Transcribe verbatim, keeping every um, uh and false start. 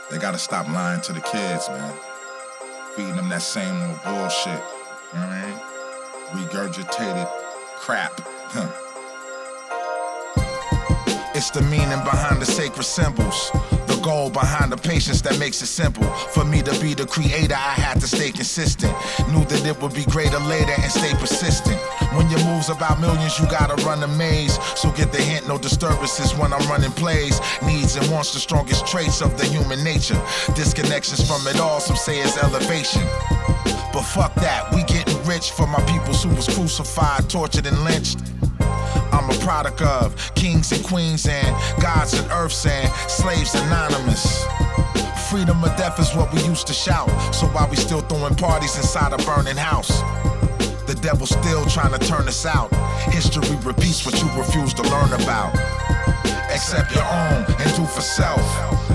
They gotta stop lying to the kids, man. Feeding them that same old bullshit. You know what I mean? Regurgitated crap. Huh. It's the meaning behind the sacred symbols. The goal behind the patience that makes it simple. For me to be the creator, I had to stay consistent. Knew that it would be greater later and stay persistent. When your moves about millions, you gotta run a maze. So get the hint, no disturbances when I'm running plays. Needs and wants the strongest traits of the human nature. Disconnections from it all, some say it's elevation. But fuck that, we getting rich for my peoples who was crucified, tortured and lynched. I'm a product of kings and queens and gods and earths and slaves anonymous. Freedom or death is what we used to shout. So why we still throwing parties inside a burning house? The devil's still trying to turn us out. History repeats what you refuse to learn about. Accept your own and do for self.